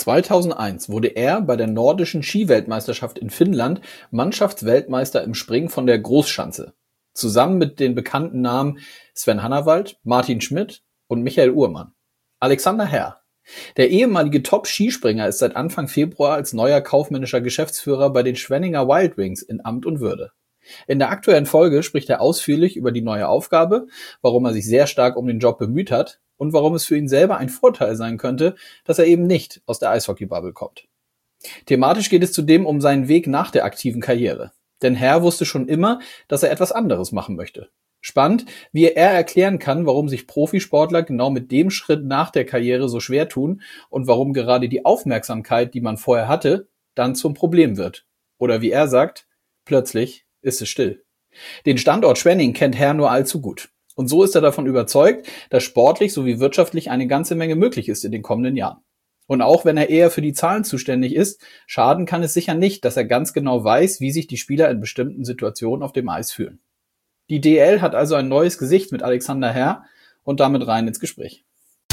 2001 wurde er bei der Nordischen Skiweltmeisterschaft in Finnland Mannschaftsweltmeister im Springen von der Großschanze. Zusammen mit den bekannten Namen Sven Hannawald, Martin Schmidt und Michael Uhrmann. Alexander Herr. Der ehemalige Top-Skispringer ist seit Anfang Februar als neuer kaufmännischer Geschäftsführer bei den Schwenninger Wild Wings in Amt und Würde. In der aktuellen Folge spricht er ausführlich über die neue Aufgabe, warum er sich sehr stark um den Job bemüht hat und warum es für ihn selber ein Vorteil sein könnte, dass er eben nicht aus der Eishockey-Bubble kommt. Thematisch geht es zudem um seinen Weg nach der aktiven Karriere. Denn Herr wusste schon immer, dass er etwas anderes machen möchte. Spannend, wie er erklären kann, warum sich Profisportler genau mit dem Schritt nach der Karriere so schwer tun und warum gerade die Aufmerksamkeit, die man vorher hatte, dann zum Problem wird. Oder wie er sagt, plötzlich ist es still. Den Standort Schwenning kennt Herr nur allzu gut. Und so ist er davon überzeugt, dass sportlich sowie wirtschaftlich eine ganze Menge möglich ist in den kommenden Jahren. Und auch wenn er eher für die Zahlen zuständig ist, schaden kann es sicher nicht, dass er ganz genau weiß, wie sich die Spieler in bestimmten Situationen auf dem Eis fühlen. Die DEL hat also ein neues Gesicht mit Alexander Herr und damit rein ins Gespräch.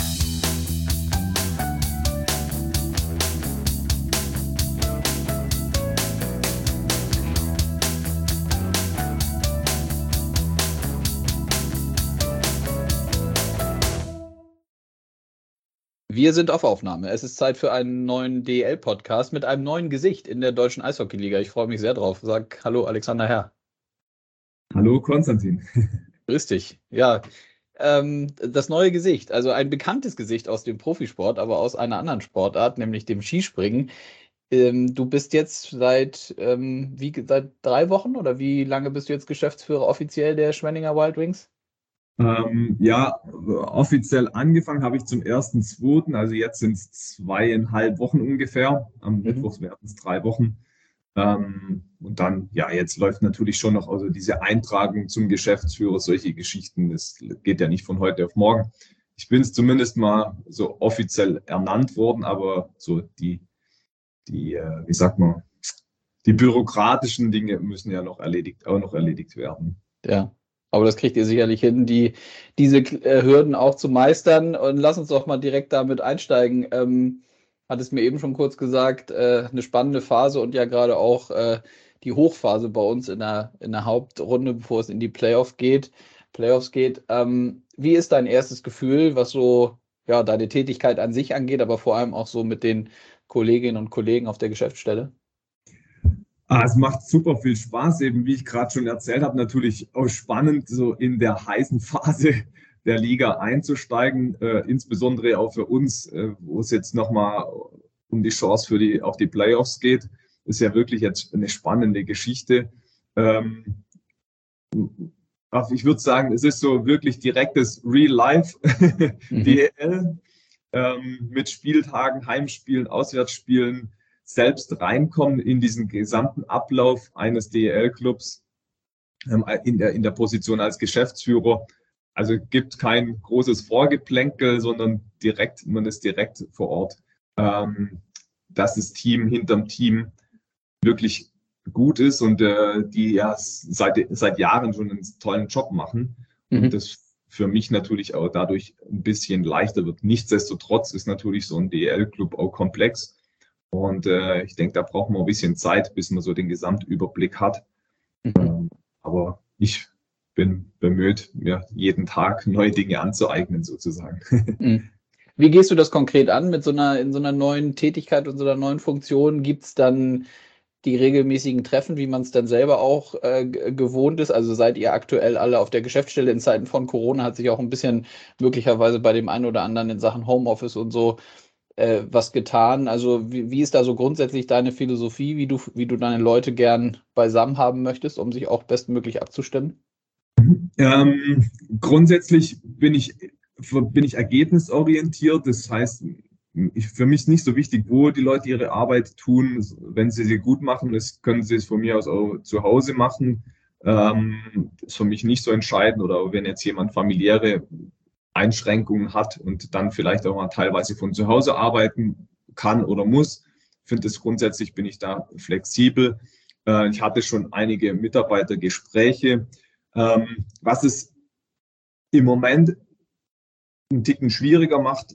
Wir sind auf Aufnahme. Es ist Zeit für einen neuen DEL-Podcast mit einem neuen Gesicht in der Deutschen Eishockey-Liga. Ich freue mich sehr drauf. Sag hallo Alexander Herr. Hallo Konstantin. Grüß dich. Ja, das neue Gesicht, also ein bekanntes Gesicht aus dem Profisport, aber aus einer anderen Sportart, nämlich dem Skispringen. Du bist jetzt seit 3 Wochen oder wie lange bist du jetzt Geschäftsführer offiziell der Schwenninger Wild Wings? Ja, offiziell angefangen habe ich zum 1.2., also jetzt sind es 2,5 Wochen ungefähr. Am Mittwoch werden es 3 Wochen. Und dann, ja, jetzt läuft natürlich schon noch also diese Eintragung zum Geschäftsführer, solche Geschichten. Das geht ja nicht von heute auf morgen. Ich bin es zumindest mal so offiziell ernannt worden, aber so wie sagt man, die bürokratischen Dinge müssen ja noch erledigt werden. Ja, aber das kriegt ihr sicherlich hin, diese Hürden auch zu meistern. Und lass uns doch mal direkt damit einsteigen. Hat es mir eben schon kurz gesagt, eine spannende Phase und ja gerade auch die Hochphase bei uns in der Hauptrunde, bevor es in die Playoffs geht. Wie ist dein erstes Gefühl, was so ja deine Tätigkeit an sich angeht, aber vor allem auch so mit den Kolleginnen und Kollegen auf der Geschäftsstelle? Es macht super viel Spaß, eben wie ich gerade schon erzählt habe, natürlich auch spannend, so in der heißen Phase der Liga einzusteigen, insbesondere auch für uns, wo es jetzt nochmal um die Chance auf die Playoffs geht. Ist ja wirklich jetzt eine spannende Geschichte. Ich würde sagen, es ist so wirklich direktes Real-Life DEL mit Spieltagen, Heimspielen, Auswärtsspielen, selbst reinkommen in diesen gesamten Ablauf eines DEL-Clubs in der Position als Geschäftsführer. Also gibt kein großes Vorgeplänkel, sondern man ist direkt vor Ort. Dass das Team hinterm Team wirklich gut ist und die ja seit Jahren schon einen tollen Job machen. Und das für mich natürlich auch dadurch ein bisschen leichter wird. Nichtsdestotrotz ist natürlich so ein DEL-Club auch komplex. Und ich denke, da braucht man ein bisschen Zeit, bis man so den Gesamtüberblick hat. Aber ich bin bemüht, mir jeden Tag neue Dinge anzueignen, sozusagen. Wie gehst du das konkret an in so einer neuen Tätigkeit und so einer neuen Funktion? Gibt es dann die regelmäßigen Treffen, wie man es dann selber auch gewohnt ist? Also seid ihr aktuell alle auf der Geschäftsstelle in Zeiten von Corona? Hat sich auch ein bisschen möglicherweise bei dem einen oder anderen in Sachen Homeoffice und so was getan? Also wie ist da so grundsätzlich deine Philosophie, wie du deine Leute gern beisammen haben möchtest, um sich auch bestmöglich abzustimmen? Grundsätzlich bin ich ergebnisorientiert. Das heißt, für mich ist nicht so wichtig, wo die Leute ihre Arbeit tun. Wenn sie gut machen, können sie es von mir aus auch zu Hause machen. Das ist für mich nicht so entscheidend. Oder wenn jetzt jemand familiäre Einschränkungen hat und dann vielleicht auch mal teilweise von zu Hause arbeiten kann oder muss, bin ich da flexibel. Ich hatte schon einige Mitarbeitergespräche. Was es im Moment einen Ticken schwieriger macht,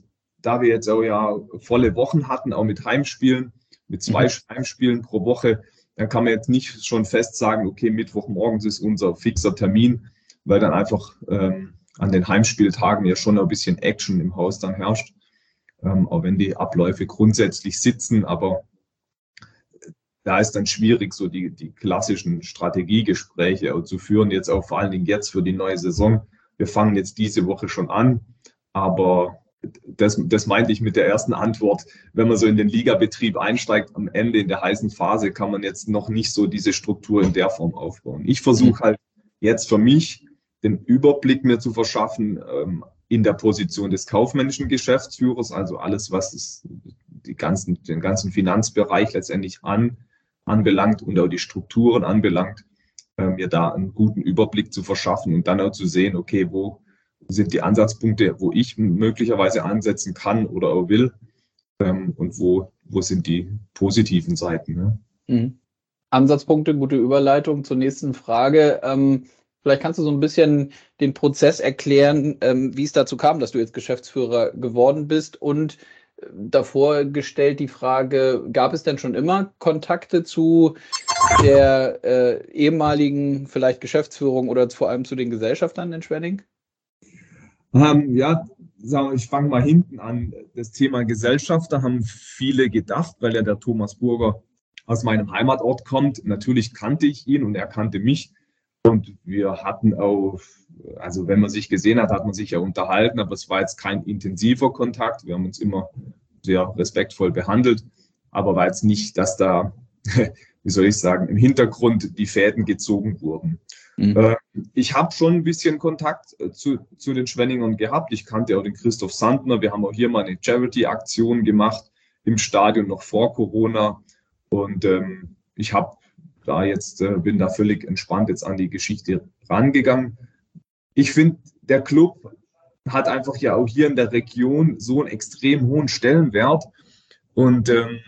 da wir jetzt auch ja volle Wochen hatten, auch mit Heimspielen, mit 2 Heimspielen pro Woche, dann kann man jetzt nicht schon fest sagen, okay, Mittwochmorgens ist unser fixer Termin, weil dann einfach an den Heimspieltagen ja schon ein bisschen Action im Haus dann herrscht, auch wenn die Abläufe grundsätzlich sitzen, aber da ist dann schwierig, so die klassischen Strategiegespräche zu führen, jetzt auch vor allen Dingen jetzt für die neue Saison. Wir fangen jetzt diese Woche schon an, aber das meinte ich mit der ersten Antwort. Wenn man so in den Ligabetrieb einsteigt, am Ende in der heißen Phase kann man jetzt noch nicht so diese Struktur in der Form aufbauen. Ich versuche halt jetzt für mich den Überblick mir zu verschaffen in der Position des kaufmännischen Geschäftsführers, also alles, was den ganzen Finanzbereich letztendlich anbelangt und auch die Strukturen anbelangt, mir da einen guten Überblick zu verschaffen und dann auch zu sehen, okay, wo sind die Ansatzpunkte, wo ich möglicherweise ansetzen kann oder auch will, und wo sind die positiven Seiten. Ne? Mhm. Ansatzpunkte, gute Überleitung zur nächsten Frage. Vielleicht kannst du so ein bisschen den Prozess erklären, wie es dazu kam, dass du jetzt Geschäftsführer geworden bist, und davor gestellt die Frage, gab es denn schon immer Kontakte zu der ehemaligen vielleicht Geschäftsführung oder vor allem zu den Gesellschaftern in Schwenning? Ja, ich fange mal hinten an. Das Thema Gesellschafter haben viele gedacht, weil ja der Thomas Burger aus meinem Heimatort kommt. Natürlich kannte ich ihn und er kannte mich. Und wir hatten auch, also wenn man sich gesehen hat, hat man sich ja unterhalten, aber es war jetzt kein intensiver Kontakt. Wir haben uns immer sehr respektvoll behandelt, aber war jetzt nicht, dass da, wie soll ich sagen, im Hintergrund die Fäden gezogen wurden. Mhm. Ich habe schon ein bisschen Kontakt zu den Schwenningern gehabt. Ich kannte auch den Christoph Sandner. Wir haben auch hier mal eine Charity-Aktion gemacht im Stadion noch vor Corona. Und ich habe da jetzt, bin da völlig entspannt jetzt an die Geschichte rangegangen. Ich finde, der Club hat einfach ja auch hier in der Region so einen extrem hohen Stellenwert. Und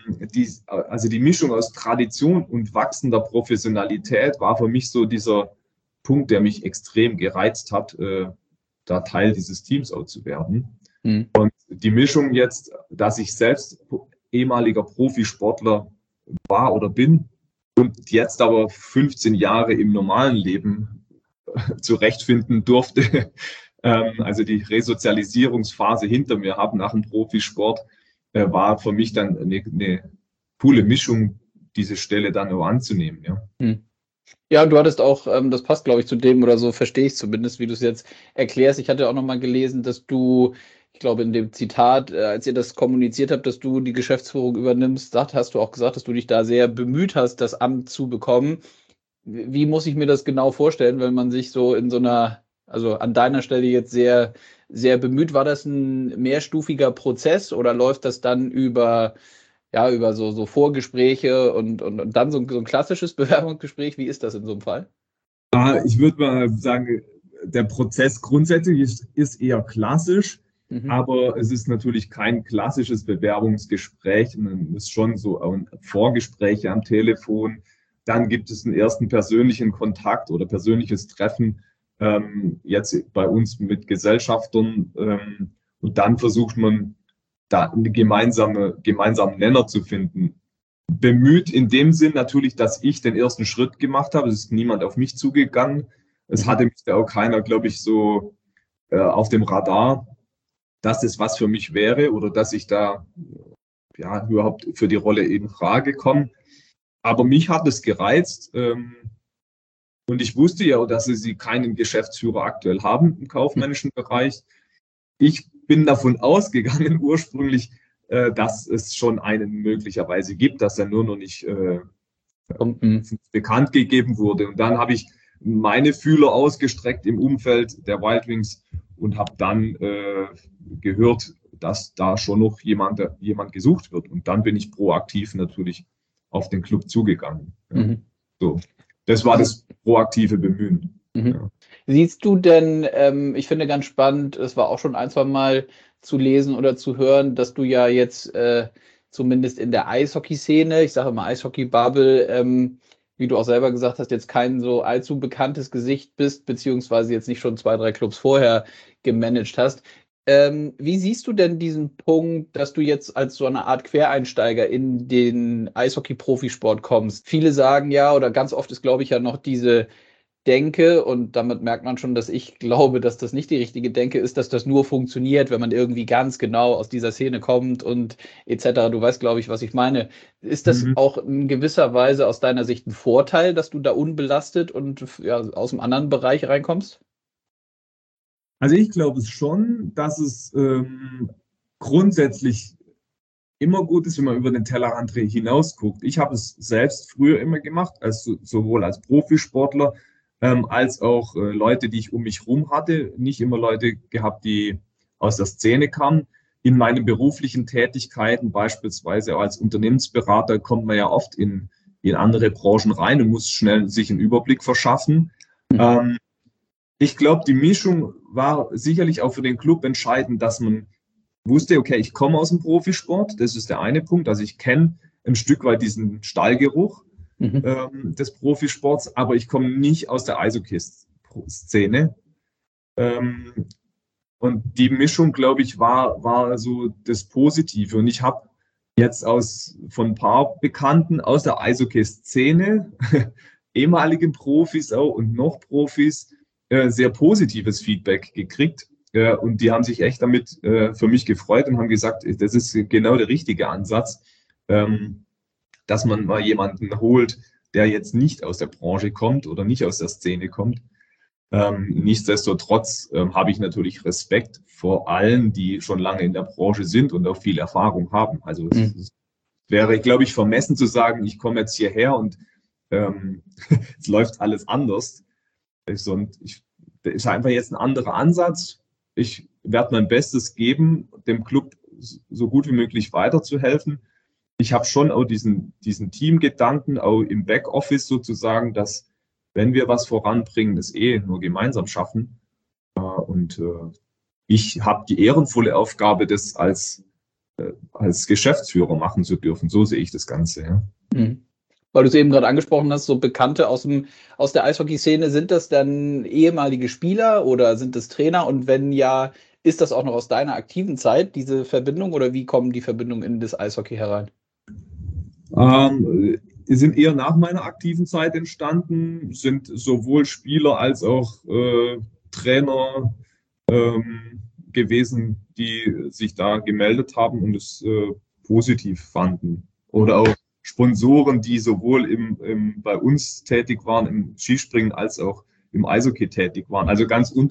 die Mischung aus Tradition und wachsender Professionalität war für mich so dieser Punkt, der mich extrem gereizt hat, da Teil dieses Teams auch zu werden. Mhm. Und die Mischung jetzt, dass ich selbst ehemaliger Profisportler war oder bin und jetzt aber 15 Jahre im normalen Leben zurechtfinden durfte, also die Resozialisierungsphase hinter mir habe nach dem Profisport, war für mich dann eine coole Mischung, diese Stelle dann auch anzunehmen. Ja. Hm. Ja, du hattest auch, das passt, glaube ich, zu dem, oder so verstehe ich es zumindest, wie du es jetzt erklärst. Ich hatte auch noch mal gelesen, dass du, ich glaube in dem Zitat, als ihr das kommuniziert habt, dass du die Geschäftsführung übernimmst, hast du auch gesagt, dass du dich da sehr bemüht hast, das Amt zu bekommen. Wie muss ich mir das genau vorstellen, wenn man sich so in so einer, also an deiner Stelle jetzt sehr, sehr bemüht? War das ein mehrstufiger Prozess oder läuft das dann über so Vorgespräche und dann so ein klassisches Bewerbungsgespräch? Wie ist das in so einem Fall? Ich würde mal sagen, der Prozess grundsätzlich ist eher klassisch, aber es ist natürlich kein klassisches Bewerbungsgespräch. Es ist schon so ein Vorgespräch am Telefon. Dann gibt es einen ersten persönlichen Kontakt oder persönliches Treffen, jetzt bei uns mit Gesellschaftern. Und dann versucht man, da einen gemeinsamen Nenner zu finden. Bemüht in dem Sinn natürlich, dass ich den ersten Schritt gemacht habe. Es ist niemand auf mich zugegangen. Es hatte mich da auch keiner, glaube ich, so auf dem Radar, dass es was für mich wäre oder dass ich da ja überhaupt für die Rolle in Frage komme. Aber mich hat es gereizt. Und ich wusste ja auch, dass sie keinen Geschäftsführer aktuell haben im kaufmännischen Bereich. Ich bin davon ausgegangen ursprünglich, dass es schon einen möglicherweise gibt, dass er nur noch nicht bekannt gegeben wurde. Und dann habe ich meine Fühler ausgestreckt im Umfeld der Wild Wings und habe dann gehört, dass da schon noch jemand gesucht wird. Und dann bin ich proaktiv natürlich auf den Club zugegangen. Ja. So, das war das proaktive Bemühen. Ja. Siehst du denn, ich finde ganz spannend, es war auch schon ein, zwei Mal zu lesen oder zu hören, dass du ja jetzt zumindest in der Eishockey-Szene, ich sage mal Eishockey-Bubble, wie du auch selber gesagt hast, jetzt kein so allzu bekanntes Gesicht bist, beziehungsweise jetzt nicht schon 2, 3 Clubs vorher gemanagt hast. Wie siehst du denn diesen Punkt, dass du jetzt als so eine Art Quereinsteiger in den Eishockey-Profisport kommst? Viele sagen ja, oder ganz oft ist, glaube ich, ja noch diese Denke, und damit merkt man schon, dass ich glaube, dass das nicht die richtige Denke ist, dass das nur funktioniert, wenn man irgendwie ganz genau aus dieser Szene kommt und etc. Du weißt, glaube ich, was ich meine. Ist das Mhm. auch in gewisser Weise aus deiner Sicht ein Vorteil, dass du da unbelastet und ja, aus einem anderen Bereich reinkommst? Also ich glaube es schon, dass es grundsätzlich immer gut ist, wenn man über den Tellerrand hinaus guckt. Ich habe es selbst früher immer gemacht, sowohl als Profisportler als auch Leute, die ich um mich herum hatte. Nicht immer Leute gehabt, die aus der Szene kamen. In meinen beruflichen Tätigkeiten, beispielsweise auch als Unternehmensberater, kommt man ja oft in andere Branchen rein und muss schnell sich einen Überblick verschaffen. Mhm. Ähm, Ich glaube, die Mischung war sicherlich auch für den Club entscheidend, dass man wusste, okay, ich komme aus dem Profisport, das ist der eine Punkt. Also ich kenne ein Stück weit diesen Stallgeruch Mhm. des Profisports, aber ich komme nicht aus der Eishockey-Szene. Ähm, und die Mischung, glaube ich, war so das Positive. Und ich habe jetzt von ein paar Bekannten aus der Eishockey-Szene, ehemaligen Profis auch und noch Profis, sehr positives Feedback gekriegt. Und die haben sich echt damit für mich gefreut und haben gesagt, das ist genau der richtige Ansatz, ähm, dass man mal jemanden holt, der jetzt nicht aus der Branche kommt oder nicht aus der Szene kommt. Nichtsdestotrotz habe ich natürlich Respekt vor allen, die schon lange in der Branche sind und auch viel Erfahrung haben. Also Mhm. es wäre, glaube ich, vermessen zu sagen, ich komme jetzt hierher und es läuft alles anders. Das ist einfach jetzt ein anderer Ansatz. Ich werde mein Bestes geben, dem Club so gut wie möglich weiterzuhelfen. Ich habe schon auch diesen Teamgedanken, auch im Backoffice sozusagen, dass wenn wir was voranbringen, das nur gemeinsam schaffen. Und ich habe die ehrenvolle Aufgabe, das als Geschäftsführer machen zu dürfen. So sehe ich das Ganze. Ja. Mhm. Weil du es eben gerade angesprochen hast, so Bekannte aus der Eishockey-Szene, sind das dann ehemalige Spieler oder sind das Trainer? Und wenn ja, ist das auch noch aus deiner aktiven Zeit, diese Verbindung, oder wie kommen die Verbindungen in das Eishockey herein? Sind eher nach meiner aktiven Zeit entstanden, sind sowohl Spieler als auch Trainer gewesen, die sich da gemeldet haben und es positiv fanden. Oder auch Sponsoren, die sowohl bei uns tätig waren im Skispringen als auch im Eishockey tätig waren. Also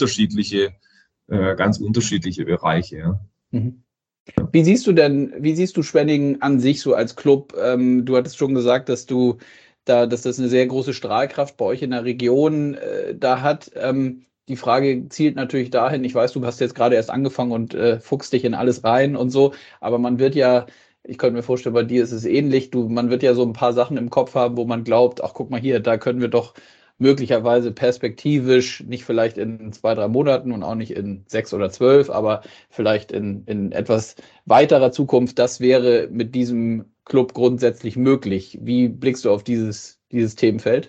ganz unterschiedliche Bereiche. Ja. Mhm. Wie siehst du Schwenningen an sich so als Club? Du hattest schon gesagt, dass das eine sehr große Strahlkraft bei euch in der Region da hat. Die Frage zielt natürlich dahin, ich weiß, du hast jetzt gerade erst angefangen und fuchst dich in alles rein und so, aber man wird ja, ich könnte mir vorstellen, bei dir ist es ähnlich, man wird ja so ein paar Sachen im Kopf haben, wo man glaubt, ach guck mal hier, da können wir doch möglicherweise perspektivisch, nicht vielleicht in 2, 3 Monaten und auch nicht in 6 oder 12, aber vielleicht in etwas weiterer Zukunft, das wäre mit diesem Club grundsätzlich möglich. Wie blickst du auf dieses Themenfeld?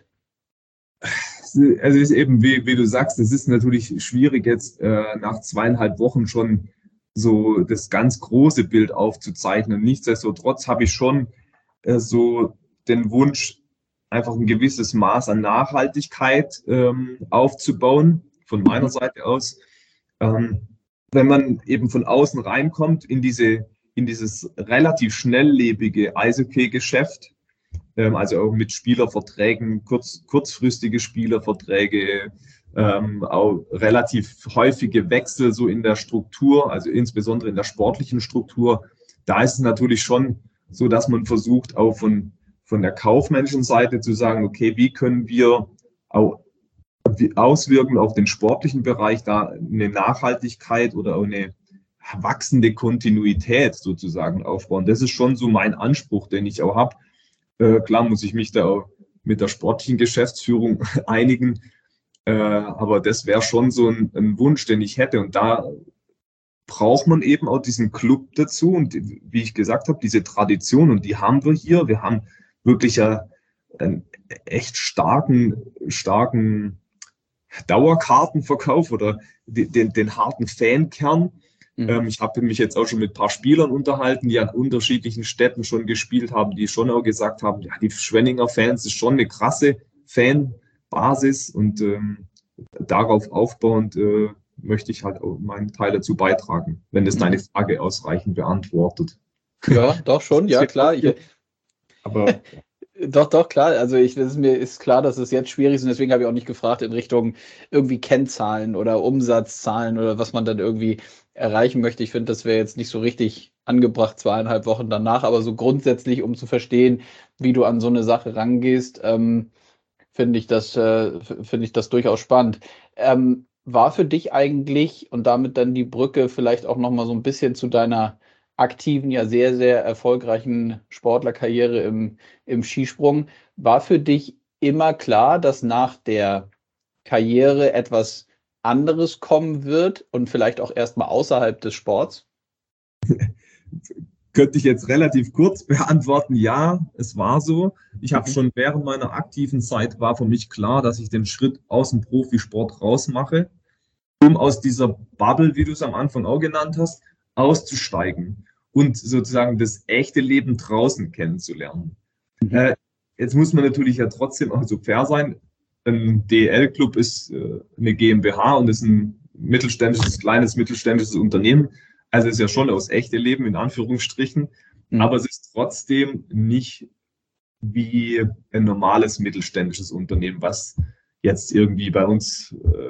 Also es ist eben, wie du sagst, es ist natürlich schwierig jetzt nach 2,5 Wochen schon so das ganz große Bild aufzuzeichnen. Nichtsdestotrotz habe ich schon so den Wunsch, einfach ein gewisses Maß an Nachhaltigkeit aufzubauen, von meiner Mhm. Seite aus. Ähm, Wenn man eben von außen reinkommt in dieses relativ schnelllebige Eishockey-Geschäft, also auch mit Spielerverträgen, kurzfristige Spielerverträge, auch relativ häufige Wechsel so in der Struktur, also insbesondere in der sportlichen Struktur. Da ist es natürlich schon so, dass man versucht, auch von der kaufmännischen Seite zu sagen, okay, wie können wir auch auswirken auf den sportlichen Bereich, da eine Nachhaltigkeit oder auch eine wachsende Kontinuität sozusagen aufbauen. Das ist schon so mein Anspruch, den ich auch habe. Klar muss ich mich da auch mit der sportlichen Geschäftsführung einigen, aber das wäre schon so ein Wunsch, den ich hätte. Und da braucht man eben auch diesen Club dazu und wie ich gesagt habe, diese Tradition und die haben wir hier. Wir haben wirklich einen echt starken Dauerkartenverkauf oder den harten Fankern. Ich habe mich jetzt auch schon mit ein paar Spielern unterhalten, die an unterschiedlichen Städten schon gespielt haben, die schon auch gesagt haben, ja, die Schwenninger Fans ist schon eine krasse Fanbasis und darauf aufbauend möchte ich halt auch meinen Teil dazu beitragen, wenn das deine Frage ausreichend beantwortet. Ja, doch schon, ja klar. Aber Doch, klar. Also mir ist klar, dass es jetzt schwierig ist und deswegen habe ich auch nicht gefragt in Richtung irgendwie Kennzahlen oder Umsatzzahlen oder was man dann irgendwie erreichen möchte. Ich finde, das wäre jetzt nicht so richtig angebracht, 2,5 Wochen danach, aber so grundsätzlich, um zu verstehen, wie du an so eine Sache rangehst, finde ich das durchaus spannend. War für dich eigentlich und damit dann die Brücke vielleicht auch noch mal so ein bisschen zu deiner aktiven, ja sehr, sehr erfolgreichen Sportlerkarriere im Skisprung, war für dich immer klar, dass nach der Karriere etwas anderes kommen wird und vielleicht auch erstmal außerhalb des Sports? könnte ich jetzt relativ kurz beantworten, ja, es war so. Ich habe schon während meiner aktiven Zeit war für mich klar, dass ich den Schritt aus dem Profisport rausmache, um aus dieser Bubble, wie du es am Anfang auch genannt hast, auszusteigen und sozusagen das echte Leben draußen kennenzulernen. Jetzt muss man natürlich ja trotzdem auch so fair sein. Ein DEL-Club ist eine GmbH und ist ein kleines mittelständisches Unternehmen. Also ist ja schon aus echte Leben in Anführungsstrichen, aber es ist trotzdem nicht wie ein normales mittelständisches Unternehmen, was jetzt irgendwie bei uns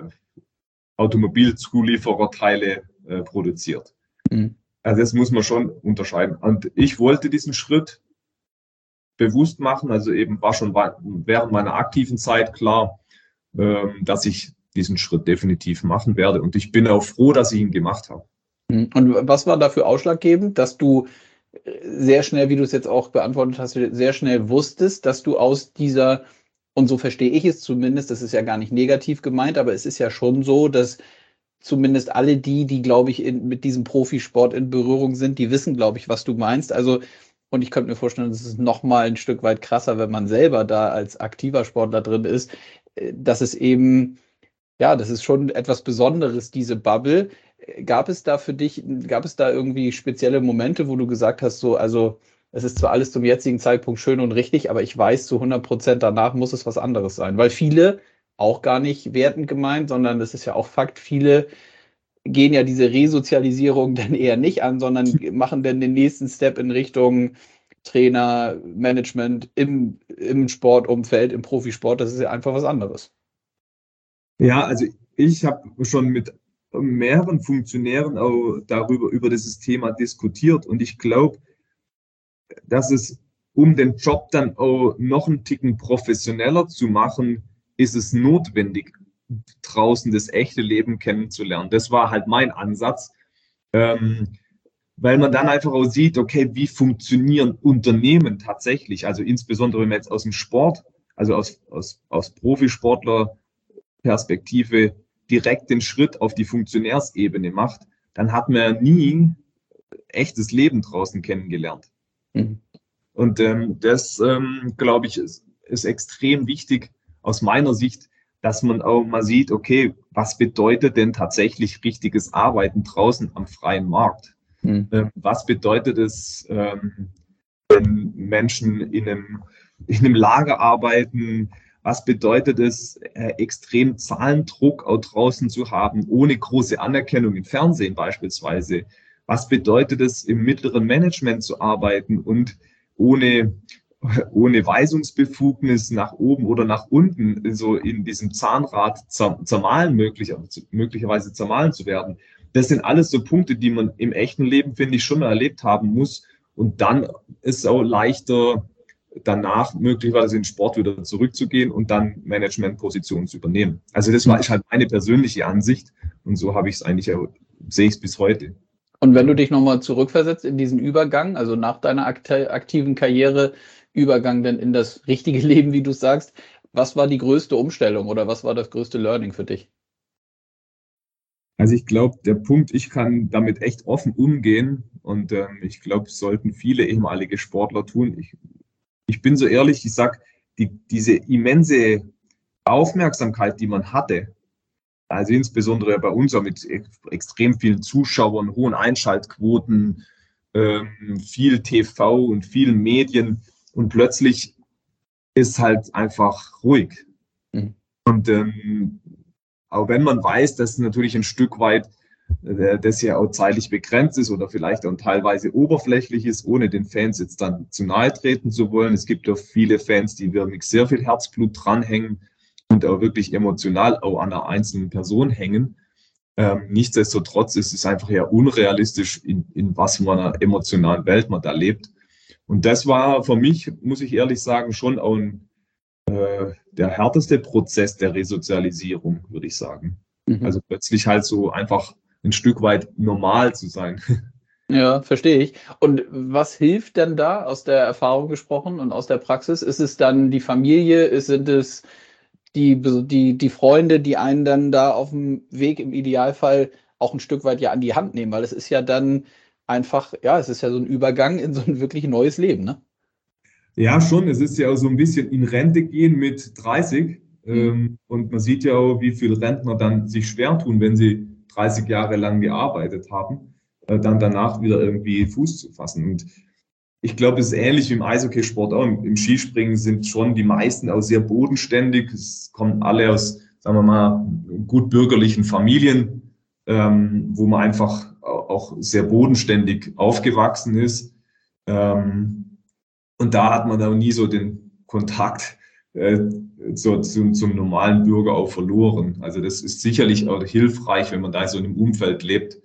Automobilzuliefererteile produziert. Also das muss man schon unterscheiden. Und ich wollte diesen Schritt bewusst machen, also eben war schon während meiner aktiven Zeit klar, dass ich diesen Schritt definitiv machen werde. Und ich bin auch froh, dass ich ihn gemacht habe. Und was war dafür ausschlaggebend, dass du sehr schnell, wie du es jetzt auch beantwortet hast, sehr schnell wusstest, dass du aus dieser, und so verstehe ich es zumindest, das ist ja gar nicht negativ gemeint, aber es ist ja schon so, dass zumindest alle die, glaube ich, mit diesem Profisport in Berührung sind, die wissen, glaube ich, was du meinst. Also, und ich könnte mir vorstellen, das ist noch mal ein Stück weit krasser, wenn man selber da als aktiver Sportler drin ist, dass es eben, ja, das ist schon etwas Besonderes, diese Bubble. Gab es da irgendwie spezielle Momente, wo du gesagt hast, so, also es ist zwar alles zum jetzigen Zeitpunkt schön und richtig, aber ich weiß zu 100% danach muss es was anderes sein, weil viele, auch gar nicht wertend gemeint, sondern das ist ja auch Fakt, viele gehen ja diese Resozialisierung dann eher nicht an, sondern machen dann den nächsten Step in Richtung Trainer, Management im Sportumfeld, im Profisport. Das ist ja einfach was anderes. Ja, also ich habe schon mit mehreren Funktionären auch über dieses Thema diskutiert und ich glaube, dass es, um den Job dann auch noch einen Ticken professioneller zu machen, ist es notwendig, draußen das echte Leben kennenzulernen. Das war halt mein Ansatz, weil man dann einfach auch sieht, okay, wie funktionieren Unternehmen tatsächlich, also insbesondere wenn man jetzt aus dem Sport, also aus Profisportler-Perspektive direkt den Schritt auf die Funktionärsebene macht, dann hat man ja nie echtes Leben draußen kennengelernt. Und das, glaube ich, ist extrem wichtig aus meiner Sicht, dass man auch mal sieht, okay, was bedeutet denn tatsächlich richtiges Arbeiten draußen am freien Markt? Was bedeutet es, wenn Menschen in einem Lager arbeiten? Was bedeutet es, extrem Zahlendruck auch draußen zu haben, ohne große Anerkennung im Fernsehen beispielsweise? Was bedeutet es, im mittleren Management zu arbeiten und ohne Weisungsbefugnis nach oben oder nach unten so in diesem Zahnrad möglicherweise zermahlen zu werden? Das sind alles so Punkte, die man im echten Leben, finde ich, schon mal erlebt haben muss. Und dann ist es auch leichter, danach möglicherweise in den Sport wieder zurückzugehen und dann Managementpositionen zu übernehmen. Also das war halt meine persönliche Ansicht und so habe ich es eigentlich, sehe ich es bis heute. Und wenn du dich nochmal zurückversetzt in diesen Übergang, also nach deiner aktiven Karriere, Übergang dann in das richtige Leben, wie du sagst, was war die größte Umstellung oder was war das größte Learning für dich? Also ich glaube, der Punkt, ich kann damit echt offen umgehen und ich glaube, sollten viele ehemalige Sportler tun. Ich bin so ehrlich, ich sage, diese immense Aufmerksamkeit, die man hatte, also insbesondere bei uns auch mit extrem vielen Zuschauern, hohen Einschaltquoten, viel TV und vielen Medien und plötzlich ist halt einfach ruhig. Mhm. Und auch wenn man weiß, dass natürlich ein Stück weit das ja auch zeitlich begrenzt ist oder vielleicht auch teilweise oberflächlich ist, ohne den Fans jetzt dann zu nahe treten zu wollen. Es gibt ja viele Fans, die wirklich sehr viel Herzblut dranhängen und auch wirklich emotional auch an einer einzelnen Person hängen. Nichtsdestotrotz ist es einfach ja unrealistisch, in was für einer emotionalen Welt man da lebt. Und das war für mich, muss ich ehrlich sagen, schon auch der härteste Prozess der Resozialisierung, würde ich sagen. Mhm. Also plötzlich halt so einfach ein Stück weit normal zu sein. Ja, verstehe ich. Und was hilft denn da aus der Erfahrung gesprochen und aus der Praxis? Ist es dann die Familie? Sind es die Freunde, die einen dann da auf dem Weg im Idealfall auch ein Stück weit ja an die Hand nehmen? Weil es ist ja dann einfach, ja, es ist ja so ein Übergang in so ein wirklich neues Leben, ne? Ja, schon. Es ist ja auch so ein bisschen in Rente gehen mit 30. Mhm. Und man sieht ja auch, wie viele Rentner dann sich schwer tun, wenn sie 30 Jahre lang gearbeitet haben, dann danach wieder irgendwie Fuß zu fassen. Und ich glaube, es ist ähnlich wie im Eishockeysport auch. Im Skispringen sind schon die meisten auch sehr bodenständig. Es kommen alle aus, sagen wir mal, gut bürgerlichen Familien, wo man einfach auch sehr bodenständig aufgewachsen ist. Und da hat man dann nie so den Kontakt zum normalen Bürger auch verloren. Also das ist sicherlich auch hilfreich, wenn man da in so einem Umfeld lebt,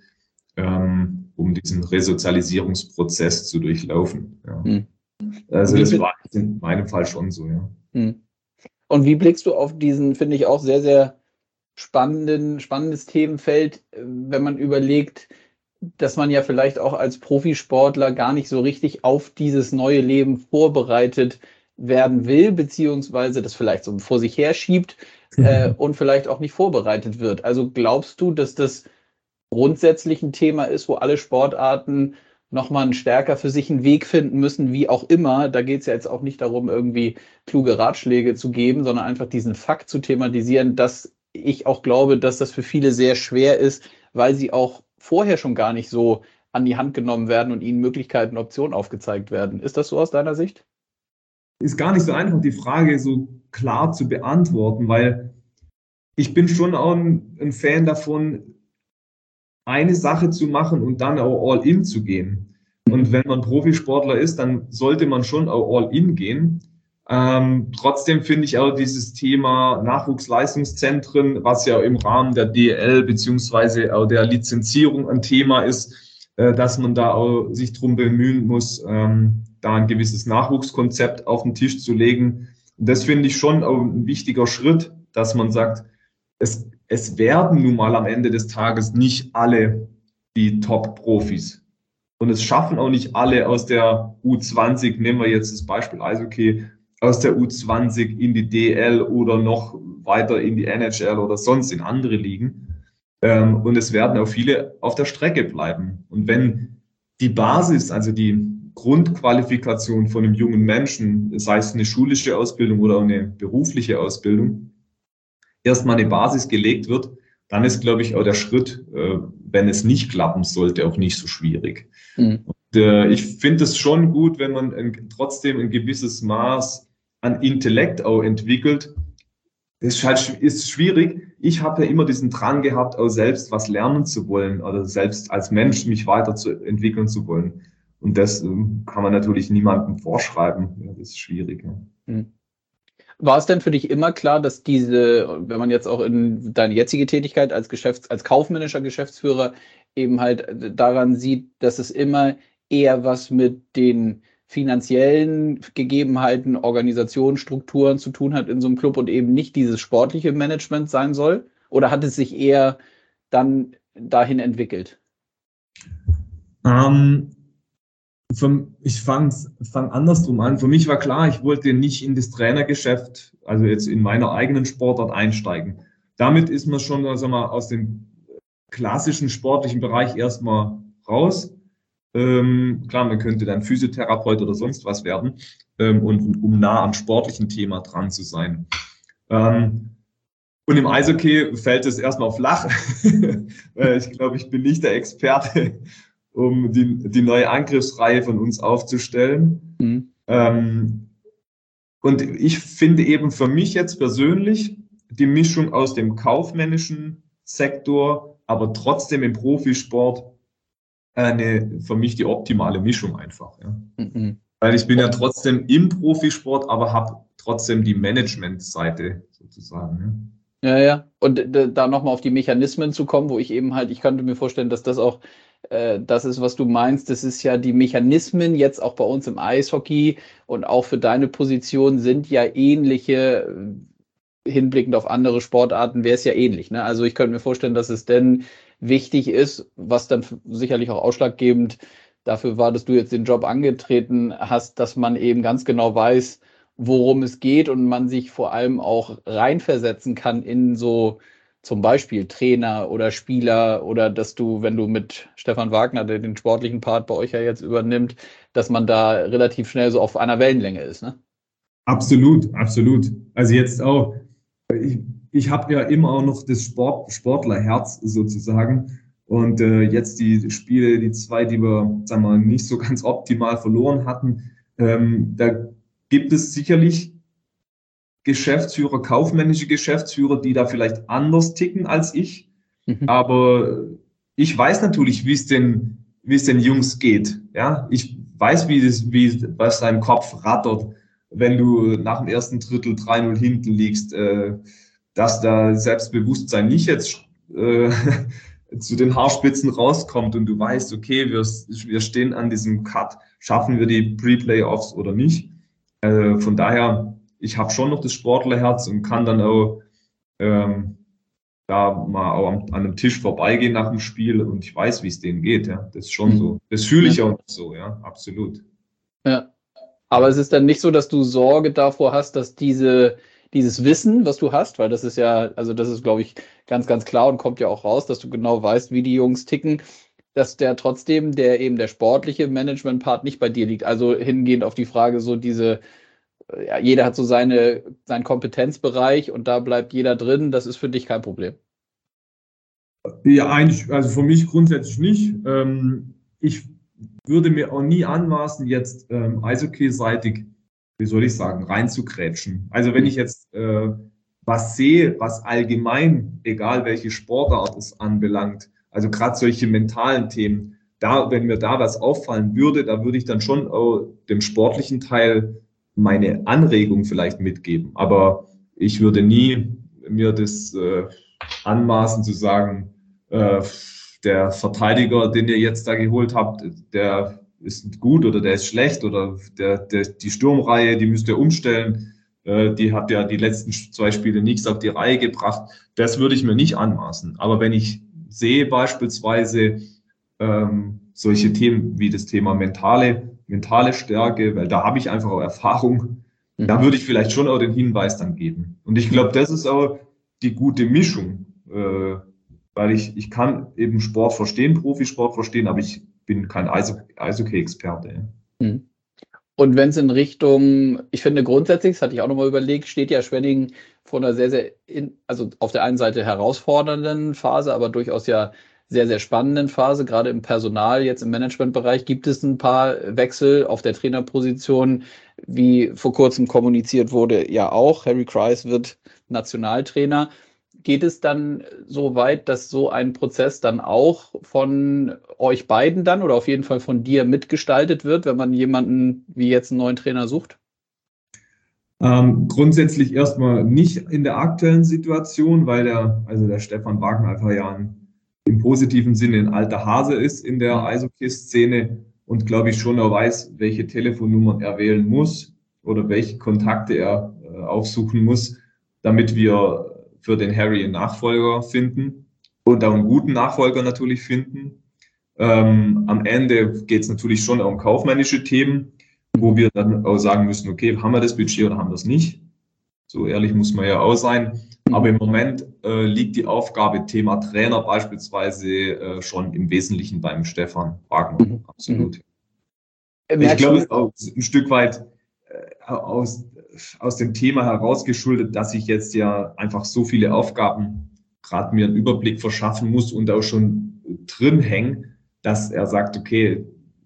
um diesen Resozialisierungsprozess zu durchlaufen. Ja. Mhm. Also das war in meinem Fall schon so, ja. Mhm. Und wie blickst du auf diesen, finde ich, auch sehr, sehr spannendes Themenfeld, wenn man überlegt, dass man ja vielleicht auch als Profisportler gar nicht so richtig auf dieses neue Leben vorbereitet werden will, beziehungsweise das vielleicht so vor sich her schiebt und vielleicht auch nicht vorbereitet wird. Also glaubst du, dass das grundsätzlich ein Thema ist, wo alle Sportarten nochmal stärker für sich einen Weg finden müssen, wie auch immer? Da geht es ja jetzt auch nicht darum, irgendwie kluge Ratschläge zu geben, sondern einfach diesen Fakt zu thematisieren, dass ich auch glaube, dass das für viele sehr schwer ist, weil sie auch vorher schon gar nicht so an die Hand genommen werden und ihnen Möglichkeiten, Optionen aufgezeigt werden. Ist das so aus deiner Sicht? Ist gar nicht so einfach, die Frage so klar zu beantworten, weil ich bin schon auch ein Fan davon, eine Sache zu machen und dann auch all in zu gehen. Und wenn man Profisportler ist, dann sollte man schon auch all in gehen. Trotzdem finde ich auch dieses Thema Nachwuchsleistungszentren, was ja im Rahmen der DL beziehungsweise auch der Lizenzierung ein Thema ist, dass man da auch sich drum bemühen muss, da ein gewisses Nachwuchskonzept auf den Tisch zu legen. Und das finde ich schon auch ein wichtiger Schritt, dass man sagt, es werden nun mal am Ende des Tages nicht alle die Top-Profis. Und es schaffen auch nicht alle aus der U20, nehmen wir jetzt das Beispiel Eishockey, aus der U20 in die DL oder noch weiter in die NHL oder sonst in andere Ligen. Und es werden auch viele auf der Strecke bleiben. Und wenn die Basis, also die Grundqualifikation von einem jungen Menschen, sei es eine schulische Ausbildung oder eine berufliche Ausbildung, erstmal eine Basis gelegt wird, dann ist, glaube ich, auch der Schritt, wenn es nicht klappen sollte, auch nicht so schwierig. Mhm. Und ich finde es schon gut, wenn man trotzdem ein gewisses Maß an Intellekt auch entwickelt. Das ist schwierig. Ich habe ja immer diesen Drang gehabt, auch selbst was lernen zu wollen oder selbst als Mensch mich weiterzuentwickeln zu wollen. Und das kann man natürlich niemandem vorschreiben. Ja, das ist schwierig. Ja. Mhm. War es denn für dich immer klar, dass wenn man jetzt auch in deine jetzige Tätigkeit als kaufmännischer Geschäftsführer eben halt daran sieht, dass es immer eher was mit den finanziellen Gegebenheiten, Organisationen, Strukturen zu tun hat in so einem Club und eben nicht dieses sportliche Management sein soll? Oder hat es sich eher dann dahin entwickelt? Ich fang andersrum an. Für mich war klar, ich wollte nicht in das Trainergeschäft, also jetzt in meiner eigenen Sportart einsteigen. Damit ist man schon, sagen wir, aus dem klassischen sportlichen Bereich erstmal raus. Klar, man könnte dann Physiotherapeut oder sonst was werden, und um nah am sportlichen Thema dran zu sein. Und im Eishockey fällt es erstmal flach. Ich glaube, ich bin nicht der Experte, um die neue Angriffsreihe von uns aufzustellen. Und ich finde eben für mich jetzt persönlich die Mischung aus dem kaufmännischen Sektor, aber trotzdem im Profisport für mich die optimale Mischung einfach. Ja. Weil ich bin ja trotzdem im Profisport, aber habe trotzdem die Management-Seite sozusagen. Ja. Ja. Und da nochmal auf die Mechanismen zu kommen, wo ich eben halt, ich könnte mir vorstellen, dass das auch das ist, was du meinst. Das ist ja die Mechanismen jetzt auch bei uns im Eishockey und auch für deine Position sind ja ähnliche, hinblickend auf andere Sportarten wäre es ja ähnlich. Ne? Also ich könnte mir vorstellen, dass es denn wichtig ist, was dann sicherlich auch ausschlaggebend dafür war, dass du jetzt den Job angetreten hast, dass man eben ganz genau weiß, worum es geht und man sich vor allem auch reinversetzen kann in so zum Beispiel Trainer oder Spieler oder dass du, wenn du mit Stefan Wagner, der den sportlichen Part bei euch ja jetzt übernimmt, dass man da relativ schnell so auf einer Wellenlänge ist, ne? Absolut, absolut. Also jetzt auch, ich habe ja immer auch noch das Sportlerherz sozusagen. Und jetzt die Spiele, die zwei, die wir, sagen wir, nicht so ganz optimal verloren hatten, da gibt es sicherlich Geschäftsführer, kaufmännische Geschäftsführer, die da vielleicht anders ticken als ich. Aber ich weiß natürlich, wie es den Jungs geht. Ja, ich weiß, was da im Kopf rattert, wenn du nach dem ersten Drittel 3-0 hinten liegst, dass da Selbstbewusstsein nicht jetzt zu den Haarspitzen rauskommt und du weißt, okay, wir stehen an diesem Cut, schaffen wir die Pre-Playoffs oder nicht. Von daher, ich habe schon noch das Sportlerherz und kann dann auch da mal auch an einem Tisch vorbeigehen nach dem Spiel und ich weiß, wie es denen geht. Ja, das ist schon so. Das fühle ich auch so, ja, absolut. Ja, aber es ist dann nicht so, dass du Sorge davor hast, dass dieses Wissen, was du hast, weil das ist ja, also das ist, glaube ich, ganz, ganz klar und kommt ja auch raus, dass du genau weißt, wie die Jungs ticken, dass der trotzdem der sportliche Management-Part nicht bei dir liegt. Also hingehend auf die Frage, so ja, jeder hat so seinen Kompetenzbereich und da bleibt jeder drin, das ist für dich kein Problem. Ja, eigentlich, also für mich grundsätzlich nicht. Ich würde mir auch nie anmaßen, jetzt Eishockey-seitig, wie soll ich sagen, reinzugrätschen. Also wenn ich jetzt was sehe, was allgemein, egal welche Sportart es anbelangt, also gerade solche mentalen Themen, wenn mir da was auffallen würde, da würde ich dann schon auch dem sportlichen Teil meine Anregung vielleicht mitgeben. Aber ich würde nie mir das anmaßen zu sagen, der Verteidiger, den ihr jetzt da geholt habt, der ist gut oder der ist schlecht oder die Sturmreihe, die müsst ihr umstellen. Die hat ja die letzten 2 Spiele nichts auf die Reihe gebracht. Das würde ich mir nicht anmaßen. Aber wenn ich sehe beispielsweise solche Themen wie das Thema mentale Stärke, weil da habe ich einfach auch Erfahrung, da würde ich vielleicht schon auch den Hinweis dann geben. Und ich glaube, das ist auch die gute Mischung, weil ich kann eben Sport verstehen, Profisport verstehen, aber ich bin kein Eishockey-Experte. Und wenn es in Richtung, ich finde grundsätzlich, das hatte ich auch nochmal überlegt, steht ja Schwenningen vor einer sehr, sehr, also auf der einen Seite herausfordernden Phase, aber durchaus ja sehr, sehr spannenden Phase, gerade im Personal, jetzt im Managementbereich gibt es ein paar Wechsel auf der Trainerposition, wie vor kurzem kommuniziert wurde, ja auch. Harry Kreis wird Nationaltrainer. Geht es dann so weit, dass so ein Prozess dann auch von euch beiden dann oder auf jeden Fall von dir mitgestaltet wird, wenn man jemanden wie jetzt einen neuen Trainer sucht? Grundsätzlich erstmal nicht in der aktuellen Situation, weil der Stefan Wagner einfach ja im positiven Sinne ein alter Hase ist in der Eishockey-Szene und glaube ich schon er weiß, welche Telefonnummern er wählen muss oder welche Kontakte er aufsuchen muss, damit wir für den Harry einen Nachfolger finden und auch einen guten Nachfolger natürlich finden. Am Ende geht es natürlich schon um kaufmännische Themen, wo wir dann auch sagen müssen, okay, haben wir das Budget oder haben wir es nicht? So ehrlich muss man ja auch sein. Aber im Moment liegt die Aufgabe Thema Trainer beispielsweise schon im Wesentlichen beim Stefan Wagner. Absolut. Ich glaube, es ist auch ein Stück weit aus aus dem Thema herausgeschuldet, dass ich jetzt ja einfach so viele Aufgaben gerade mir einen Überblick verschaffen muss und auch schon drin hängen, dass er sagt, okay,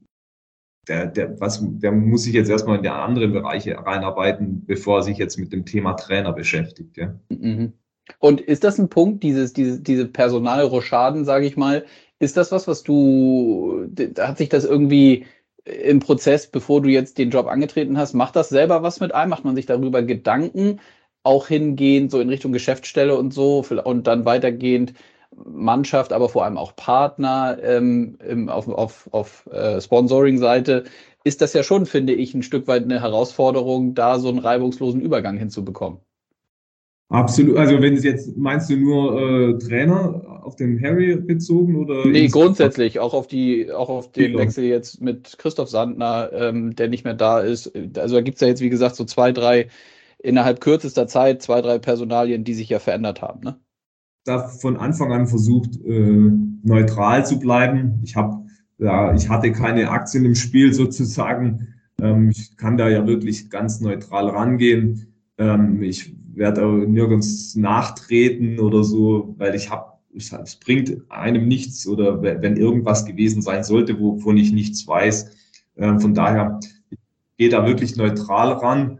der muss sich jetzt erstmal in die anderen Bereiche reinarbeiten, bevor er sich jetzt mit dem Thema Trainer beschäftigt. Ja. Mhm. Und ist das ein Punkt, diese Personalrochaden, sage ich mal, ist das was hat sich das irgendwie im Prozess, bevor du jetzt den Job angetreten hast, macht das selber was mit einem? Macht man sich darüber Gedanken, auch hingehend so in Richtung Geschäftsstelle und so und dann weitergehend Mannschaft, aber vor allem auch Partner auf Sponsoring-Seite? Ist das ja schon, finde ich, ein Stück weit eine Herausforderung, da so einen reibungslosen Übergang hinzubekommen. Absolut. Also wenn es jetzt, meinst du nur Trainer auf den Harry bezogen oder? Nee, grundsätzlich, auch auf den Spieler? Wechsel jetzt mit Christoph Sandner, der nicht mehr da ist. Also da gibt es ja jetzt, wie gesagt, so innerhalb kürzester Zeit, 2, 3 Personalien, die sich ja verändert haben, ne? Da von Anfang an versucht, neutral zu bleiben. Ich hatte keine Aktien im Spiel sozusagen. Ich kann da ja wirklich ganz neutral rangehen. Ich werde auch nirgends nachtreten oder so, weil es bringt einem nichts oder wenn irgendwas gewesen sein sollte, wovon ich nichts weiß. Von daher gehe da wirklich neutral ran.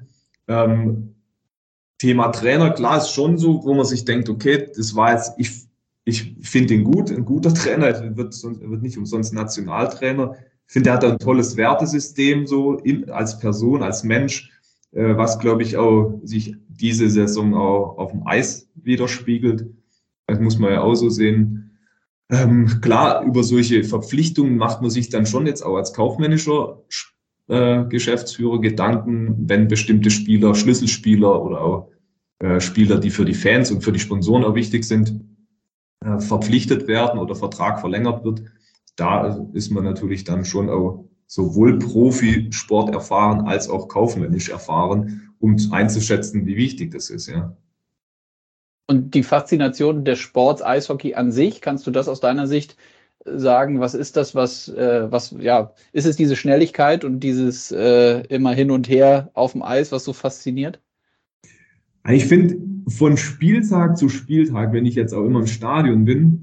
Thema Trainer, klar, ist schon so, wo man sich denkt, okay, das war jetzt, ich finde ihn gut, ein guter Trainer, er wird nicht umsonst Nationaltrainer. Ich finde, er hat ein tolles Wertesystem so als Person, als Mensch, was, glaube ich, auch sich diese Saison auch auf dem Eis widerspiegelt. Das muss man ja auch so sehen. Klar, über solche Verpflichtungen macht man sich dann schon jetzt auch als kaufmännischer Geschäftsführer Gedanken, wenn bestimmte Spieler, Schlüsselspieler oder auch Spieler, die für die Fans und für die Sponsoren auch wichtig sind, verpflichtet werden oder Vertrag verlängert wird. Da ist man natürlich dann schon auch sowohl Profisport erfahren als auch kaufmännisch erfahren, um einzuschätzen, wie wichtig das ist, ja. Und die Faszination des Sports Eishockey an sich, kannst du das aus deiner Sicht sagen? Was ist das, ist es diese Schnelligkeit und dieses immer hin und her auf dem Eis, was so fasziniert? Ich finde, von Spieltag zu Spieltag, wenn ich jetzt auch immer im Stadion bin,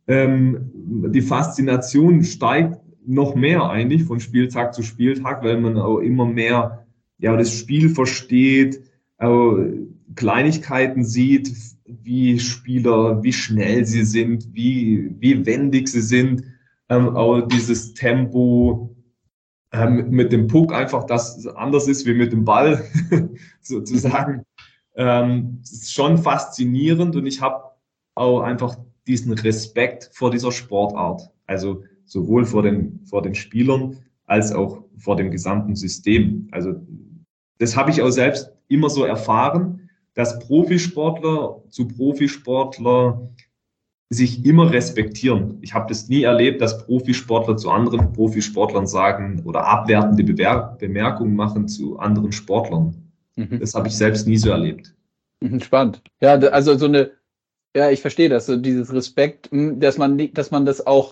die Faszination steigt noch mehr eigentlich von Spieltag zu Spieltag, weil man auch immer mehr das Spiel versteht, Kleinigkeiten sieht, wie Spieler, wie schnell sie sind, wie wendig sie sind, auch dieses Tempo mit dem Puck einfach, das anders ist wie mit dem Ball sozusagen. Das ist schon faszinierend und ich habe auch einfach diesen Respekt vor dieser Sportart. Also sowohl vor den Spielern als auch vor dem gesamten System. Also das habe ich auch selbst immer so erfahren, dass Profisportler zu Profisportler sich immer respektieren. Ich habe das nie erlebt, dass Profisportler zu anderen Profisportlern sagen oder abwertende Bemerkungen machen zu anderen Sportlern. Das habe ich selbst nie so erlebt. Spannend. Ja, also ich verstehe das, so dieses Respekt, dass man das auch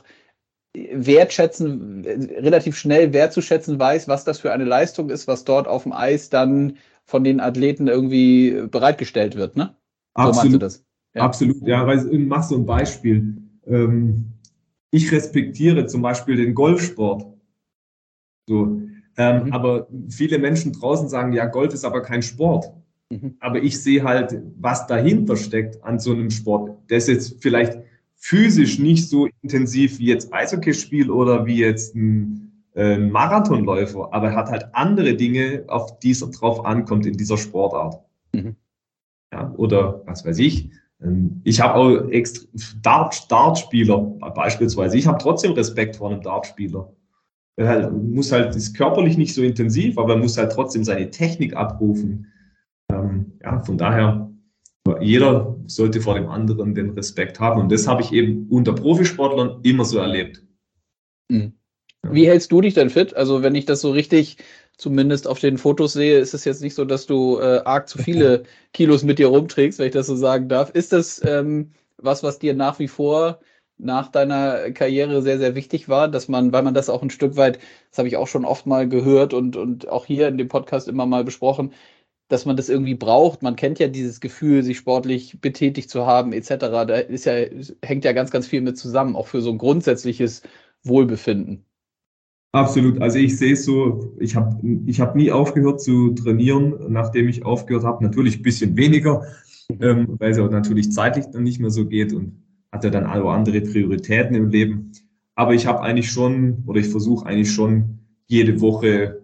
relativ schnell wertzuschätzen weiß, was das für eine Leistung ist, was dort auf dem Eis dann von den Athleten irgendwie bereitgestellt wird, ne? So meinst du das? Ja. Absolut, ja, weil mach so ein Beispiel. Ich respektiere zum Beispiel den Golfsport. So. Aber viele Menschen draußen sagen, ja, Golf ist aber kein Sport. Aber ich sehe halt, was dahinter steckt an so einem Sport. Das ist jetzt vielleicht physisch nicht so intensiv wie jetzt Eishockeyspiel oder wie jetzt ein Marathonläufer, aber er hat halt andere Dinge, auf die es drauf ankommt in dieser Sportart. Ja, oder was weiß ich. Ich habe auch Dartspieler beispielsweise. Ich habe trotzdem Respekt vor einem Dartspieler. Er ist körperlich nicht so intensiv, aber er muss halt trotzdem seine Technik abrufen. Von daher, jeder sollte vor dem anderen den Respekt haben. Und das habe ich eben unter Profisportlern immer so erlebt. Wie hältst du dich denn fit? Also wenn ich das so richtig zumindest auf den Fotos sehe, ist es jetzt nicht so, dass du arg zu viele Kilos mit dir rumträgst, wenn ich das so sagen darf. Ist das was dir nach wie vor nach deiner Karriere sehr, sehr wichtig war, weil man das auch ein Stück weit, das habe ich auch schon oft mal gehört und auch hier in dem Podcast immer mal besprochen, dass man das irgendwie braucht. Man kennt ja dieses Gefühl, sich sportlich betätigt zu haben, etc. Da hängt ja ganz, ganz viel mit zusammen, auch für so ein grundsätzliches Wohlbefinden. Absolut. Also ich sehe es so, ich hab nie aufgehört zu trainieren, nachdem ich aufgehört habe. Natürlich ein bisschen weniger, weil es auch natürlich zeitlich dann nicht mehr so geht und hatte dann auch andere Prioritäten im Leben. Aber ich habe eigentlich schon, oder ich versuche eigentlich schon jede Woche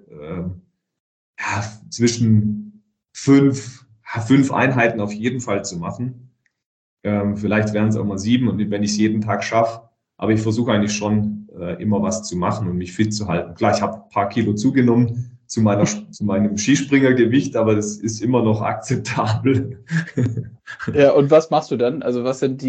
ja, zwischen fünf Einheiten auf jeden Fall zu machen. Vielleicht wären es auch mal 7 und wenn ich es jeden Tag schaffe. Aber ich versuche eigentlich schon immer was zu machen und mich fit zu halten. Klar, ich habe ein paar Kilo zugenommen zu meinem Skispringergewicht, aber das ist immer noch akzeptabel. Ja, und was machst du dann? Also was sind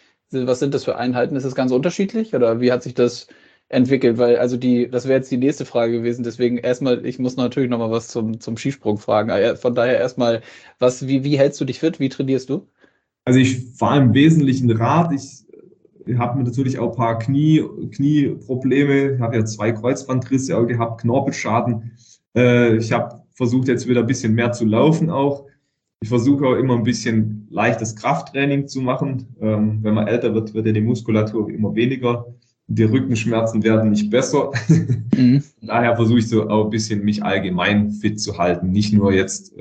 das für Einheiten? Ist das ganz unterschiedlich oder wie hat sich das entwickelt? Weil, also das wäre jetzt die nächste Frage gewesen. Deswegen erstmal, ich muss natürlich noch mal was zum Skisprung fragen. Von daher erstmal, wie hältst du dich fit? Wie trainierst du? Also ich fahre im Wesentlichen Rad. Ich habe mir natürlich auch ein paar Knieprobleme. Ich habe ja 2 Kreuzbandrisse auch gehabt, Knorpelschaden. Ich habe versucht jetzt wieder ein bisschen mehr zu laufen auch. Ich versuche auch immer ein bisschen leichtes Krafttraining zu machen. Wenn man älter wird, wird ja die Muskulatur immer weniger. Die Rückenschmerzen werden nicht besser. Mhm. Daher versuche ich so auch ein bisschen mich allgemein fit zu halten. Nicht nur jetzt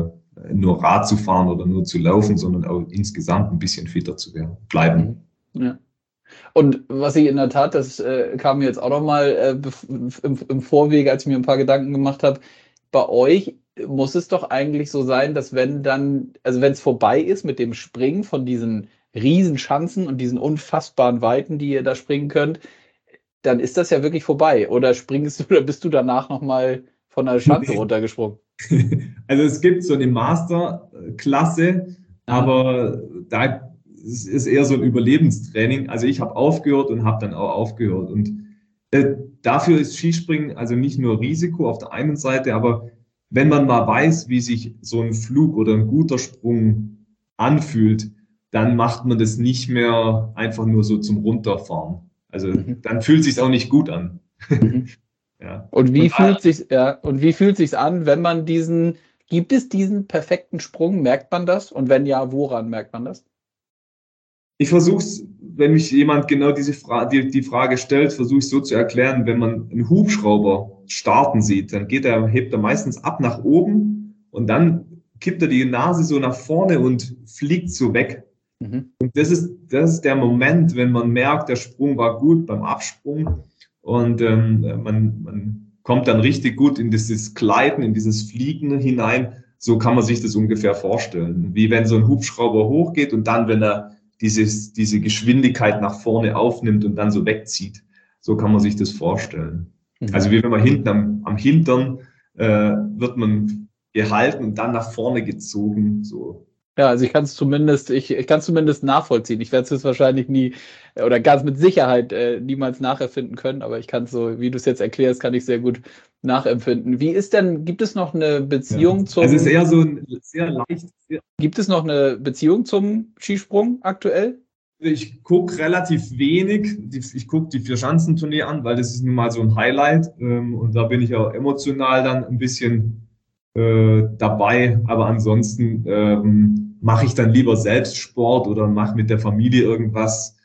nur Rad zu fahren oder nur zu laufen, sondern auch insgesamt ein bisschen fitter zu bleiben. Ja. Und was ich in der Tat, das kam mir jetzt auch noch mal im Vorwege, als ich mir ein paar Gedanken gemacht habe, bei euch muss es doch eigentlich so sein, dass also wenn es vorbei ist mit dem Springen von diesen Riesenschanzen und diesen unfassbaren Weiten, die ihr da springen könnt, dann ist das ja wirklich vorbei. Oder oder bist du danach noch mal von der Schanze runtergesprungen? Also es gibt so eine Masterklasse, Aha. aber da ist eher so ein Überlebenstraining. Also ich habe aufgehört und habe dann auch aufgehört. Und dafür ist Skispringen also nicht nur Risiko auf der einen Seite, aber wenn man mal weiß, wie sich so ein Flug oder ein guter Sprung anfühlt, dann macht man das nicht mehr einfach nur so zum Runterfahren. Also Mhm. dann fühlt es sich auch nicht gut an. Mhm. Ja. Und Und wie fühlt sich's an, wenn man gibt es diesen perfekten Sprung? Merkt man das? Und wenn ja, woran merkt man das? ich versuche es, wenn mich jemand genau die Frage stellt, versuche ich so zu erklären, wenn man einen Hubschrauber starten sieht, dann hebt er meistens ab nach oben und dann kippt er die Nase so nach vorne und fliegt so weg. Mhm. Und das ist der Moment, wenn man merkt, der Sprung war gut beim Absprung und man kommt dann richtig gut in dieses Gleiten, in dieses Fliegen hinein. So kann man sich das ungefähr vorstellen. Wie wenn so ein Hubschrauber hochgeht und dann, wenn er diese Geschwindigkeit nach vorne aufnimmt und dann so wegzieht. So kann man sich das vorstellen. Mhm. Also wie wenn man hinten am Hintern wird man gehalten und dann nach vorne gezogen. So. Ja, also ich kann es zumindest nachvollziehen. Ich werde es jetzt wahrscheinlich nie oder ganz mit Sicherheit niemals nacherfinden können, aber ich kann es so, wie du es jetzt erklärst, kann ich sehr gut nachempfinden. Gibt es noch eine Ja. Beziehung Also es ist eher so ein sehr leicht. gibt es noch eine Beziehung zum Skisprung aktuell? Ich gucke relativ wenig. Ich gucke die Vierschanzentournee an, weil das ist nun mal so ein Highlight. Und da bin ich auch emotional dann ein bisschen dabei. Aber ansonsten mache ich dann lieber selbst Sport oder mache mit der Familie irgendwas,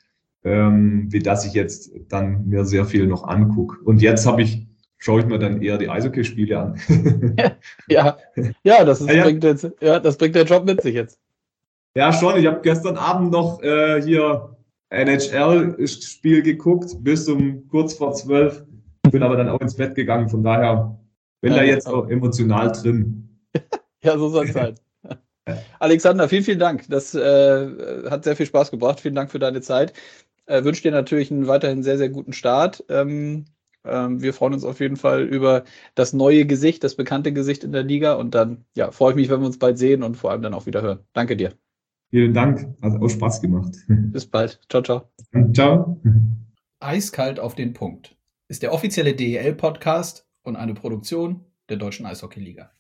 wie dass ich jetzt dann mir sehr viel noch angucke. Und jetzt schaue ich mir dann eher die Eishockeyspiele an. Ja, ja, Ja, das bringt der Job mit sich jetzt. ja, schon. Ich habe gestern Abend noch hier NHL-Spiel geguckt, bis um kurz vor 12. Bin aber dann auch ins Bett gegangen. Von daher bin da jetzt auch emotional drin. Ja, so soll es sein. Alexander, vielen Dank. Das hat sehr viel Spaß gebracht. Vielen Dank für deine Zeit. Wünsche dir natürlich einen weiterhin sehr, sehr guten Start. Wir freuen uns auf jeden Fall über das neue Gesicht, das bekannte Gesicht in der Liga. Und dann ja, freue ich mich, wenn wir uns bald sehen und vor allem dann auch wieder hören. Danke dir. Vielen Dank. Hat auch Spaß gemacht. Bis bald. Ciao, ciao. Ciao. Eiskalt auf den Punkt ist der offizielle DEL-Podcast und eine Produktion der Deutschen Eishockey-Liga.